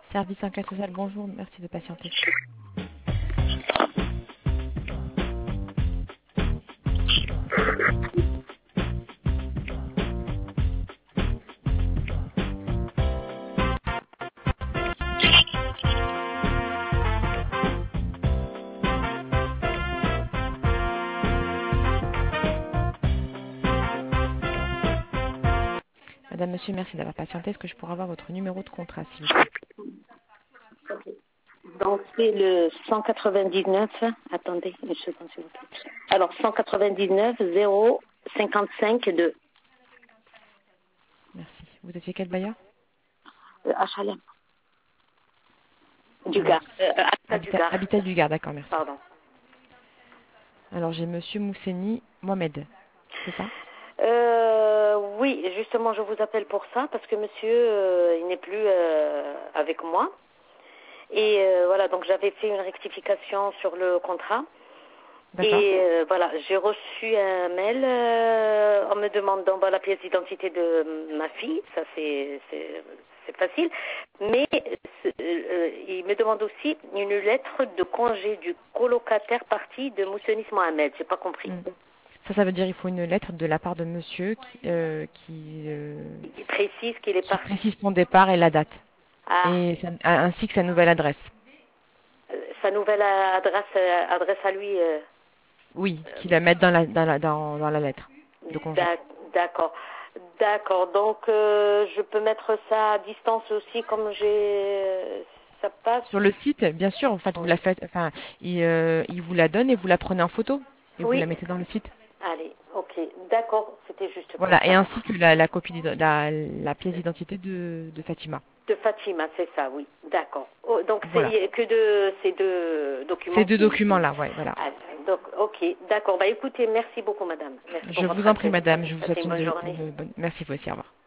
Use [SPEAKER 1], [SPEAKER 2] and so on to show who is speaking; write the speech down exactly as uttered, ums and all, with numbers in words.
[SPEAKER 1] Service enquête sociale, bonjour, merci de patienter. Madame, monsieur, merci d'avoir patienté. Est-ce que je pourrais avoir votre numéro de contrat, s'il vous plaît?
[SPEAKER 2] Donc c'est le cent quatre-vingt-dix-neuf, attendez une seconde s'il vous plaît. Alors cent quatre-vingt-dix-neuf zéro cinquante-cinq deux.
[SPEAKER 1] Merci. Vous étiez quel bailleur?
[SPEAKER 2] Euh, H L M. Du
[SPEAKER 1] Alors,
[SPEAKER 2] Gard. Euh, Habitat du
[SPEAKER 1] Habitat,
[SPEAKER 2] Gard.
[SPEAKER 1] Habitat du Gard, d'accord, merci.
[SPEAKER 2] Pardon.
[SPEAKER 1] Alors, j'ai monsieur Mousseni Mohamed, c'est ça?
[SPEAKER 2] Euh, oui, justement, je vous appelle pour ça parce que monsieur, euh, il n'est plus euh, avec moi. Et euh, voilà, donc j'avais fait une rectification sur le contrat.
[SPEAKER 1] D'accord.
[SPEAKER 2] Et euh, voilà, j'ai reçu un mail euh, en me demandant bah, la pièce d'identité de ma fille. Ça, c'est c'est c'est facile. Mais euh, il me demande aussi une lettre de congé du colocataire parti de Moussenis Mohamed. J'ai pas compris.
[SPEAKER 1] Hmm. Ça, ça veut dire qu'il faut une lettre de la part de monsieur qui, euh, qui, euh,
[SPEAKER 2] Il précise qu'il est
[SPEAKER 1] qui
[SPEAKER 2] parti.
[SPEAKER 1] précise son départ et la date,
[SPEAKER 2] Ah,
[SPEAKER 1] et sa- ainsi que sa nouvelle adresse.
[SPEAKER 2] euh, sa nouvelle adresse, euh, adresse à lui. euh,
[SPEAKER 1] Oui, qu'il la mette dans la, dans la, dans, dans la lettre de congé.
[SPEAKER 2] d'ac- D'accord. D'accord. Donc, euh, je peux mettre ça à distance aussi, comme j'ai. Ça passe.
[SPEAKER 1] Sur le site, bien sûr, en fait, vous la faites, enfin, il, euh, il vous la donne et vous la prenez en photo et vous la
[SPEAKER 2] Oui.
[SPEAKER 1] mettez dans le site.
[SPEAKER 2] Allez, ok. D'accord. C'était juste pour
[SPEAKER 1] Voilà, et
[SPEAKER 2] ça.
[SPEAKER 1] ainsi que la, la copie, d'ident- la, la pièce d'identité de, de Fatima.
[SPEAKER 2] De Fatima, c'est ça, oui. D'accord. Oh, donc,
[SPEAKER 1] Voilà.
[SPEAKER 2] c'est que de ces deux
[SPEAKER 1] Ces
[SPEAKER 2] documents
[SPEAKER 1] deux
[SPEAKER 2] qui.
[SPEAKER 1] documents-là, ouais, voilà.
[SPEAKER 2] Ah, donc, ok. D'accord. Bah, écoutez, merci beaucoup, madame. Merci pour
[SPEAKER 1] Je
[SPEAKER 2] votre
[SPEAKER 1] vous en prie,
[SPEAKER 2] accueil.
[SPEAKER 1] madame, je vous
[SPEAKER 2] Passez
[SPEAKER 1] souhaite
[SPEAKER 2] une
[SPEAKER 1] une,
[SPEAKER 2] bonne
[SPEAKER 1] de-
[SPEAKER 2] journée.
[SPEAKER 1] une bonne... Merci, vous aussi, au revoir.